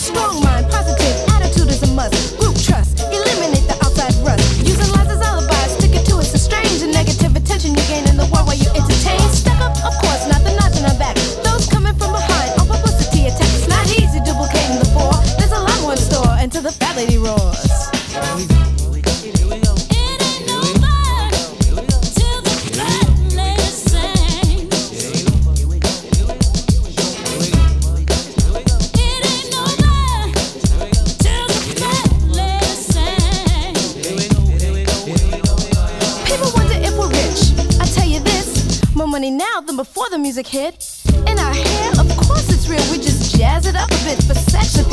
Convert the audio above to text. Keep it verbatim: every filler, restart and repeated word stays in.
Strong mind, positive attitude is a must. Group trust, eliminate the outside rust. Using lies as alibis, stick it to it's a strange and negative attention you gain in the world where you entertain. Stuck up, of course, not the knots in our back. Those coming from behind, on publicity attack. It's not easy duplicating the four. There's a lot more in store until the fat lady roars. Money now than before the music hit. In our hair, of course it's real. We just jazz it up a bit for sex